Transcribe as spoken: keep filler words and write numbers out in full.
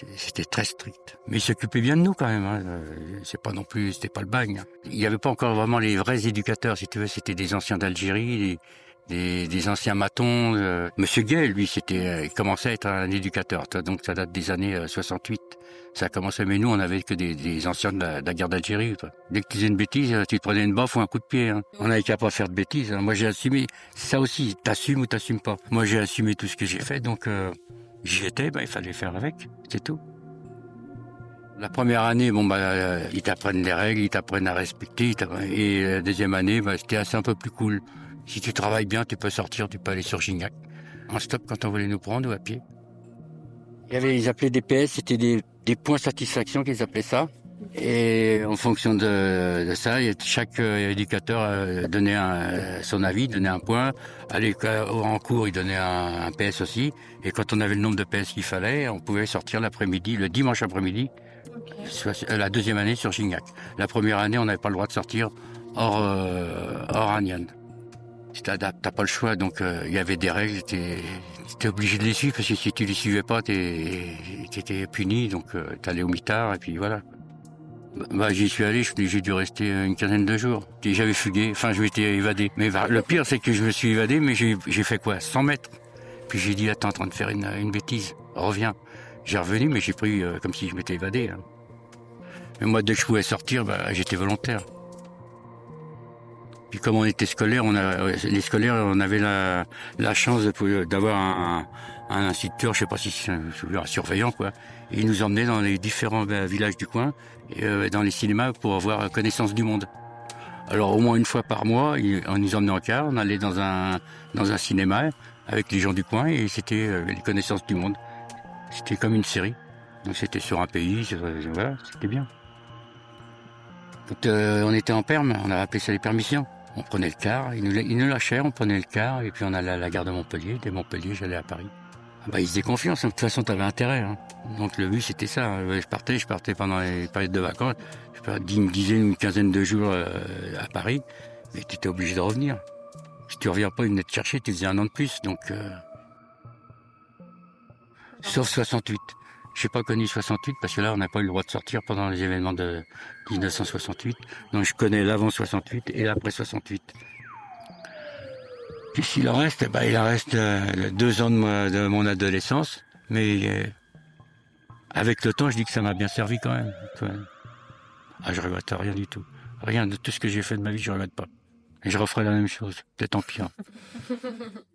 c'était très strict. Mais ils s'occupaient bien de nous quand même. Hein. C'est pas non plus, c'était pas le bagne. Hein. Il n'y avait pas encore vraiment les vrais éducateurs, si tu veux. C'était des anciens d'Algérie, des, des, des anciens matons. Euh. Monsieur Gay, lui, c'était, il commençait à être un éducateur. Donc ça date des années soixante-huit. Ça a commencé, mais nous, on avait que des, des anciens de la, de la guerre d'Algérie. Quoi. Dès que tu faisais une bêtise, tu te prenais une baffe ou un coup de pied. Hein. On n'avait qu'à pas faire de bêtises. Hein. Moi, j'ai assumé. Ça aussi, t'assumes ou t'assumes pas. Moi, j'ai assumé tout ce que j'ai fait, donc euh, j'y étais. Bah, il fallait faire avec. C'est tout. La première année, bon, bah, euh, ils t'apprennent les règles, ils t'apprennent à respecter. Et la deuxième année, bah, c'était assez un peu plus cool. Si tu travailles bien, tu peux sortir, tu peux aller sur Gignac. En stop quand on voulait nous prendre ou à pied. Il y avait, ils appelaient des P S, c'était des, des points satisfaction qu'ils appelaient ça. Et en fonction de, de ça, chaque éducateur donnait un, son avis, donnait un point. Allez, en cours, il donnait un, un P S aussi. Et quand on avait le nombre de P S qu'il fallait, on pouvait sortir l'après-midi, le dimanche après-midi, okay. La deuxième année sur Gignac. La première année, on n'avait pas le droit de sortir hors, euh, hors Aniane. T'as, t'as pas le choix, donc il euh, y avait des règles, t'es, t'es obligé de les suivre, parce que si tu les suivais pas, t'es, t'étais puni, donc euh, t'allais au mitard, et puis voilà. Bah, j'y suis allé, j'ai dû rester une quinzaine de jours. Puis j'avais fugué, enfin je m'étais évadé. Mais bah, le pire, c'est que je me suis évadé, mais j'ai, j'ai fait quoi, cent mètres. Puis j'ai dit, attends, en train de faire une, une bêtise, reviens. J'ai revenu, mais j'ai pris euh, comme si je m'étais évadé. Hein. Mais moi, dès que je pouvais sortir, bah, j'étais volontaire. Puis comme on était scolaire, on a, les scolaires, on avait la, la chance de, d'avoir un, un, un instituteur, je sais pas si c'est un, un surveillant, quoi. Et il nous emmenait dans les différents ben, villages du coin, et euh, dans les cinémas pour avoir connaissance du monde. Alors au moins une fois par mois, il, on nous emmenait en car, on allait dans un, dans un cinéma avec les gens du coin, et c'était euh, les connaissances du monde. C'était comme une série. Donc c'était sur un pays, sur, voilà, c'était bien. Quand euh, on était en perme, on a appelé ça les permissions. On prenait le car, ils nous, ils nous lâchaient, on prenait le car, et puis on allait à la gare de Montpellier. Dès Montpellier, j'allais à Paris. Ah bah, ils faisaient confiance, de toute façon, t'avais intérêt. Hein. Donc le but, c'était ça. Hein. Je partais, je partais pendant les périodes de vacances. Je partais une dizaine, une quinzaine de jours euh, à Paris, mais tu étais obligé de revenir. Si tu reviens pas, ils venaient te chercher, tu faisais un an de plus. Donc, euh... Sauf soixante-huit. Je n'ai pas connu soixante-huit parce que là, on n'a pas eu le droit de sortir pendant les événements de dix-neuf cent soixante-huit. Donc je connais l'avant soixante-huit et l'après soixante-huit. Puis s'il en reste, bah, il en reste euh, deux ans de, moi, de mon adolescence. Mais euh, avec le temps, je dis que ça m'a bien servi quand même. Ah, je regrette rien du tout. Rien de tout ce que j'ai fait de ma vie, je regrette pas. Et je referai la même chose, peut-être en pire.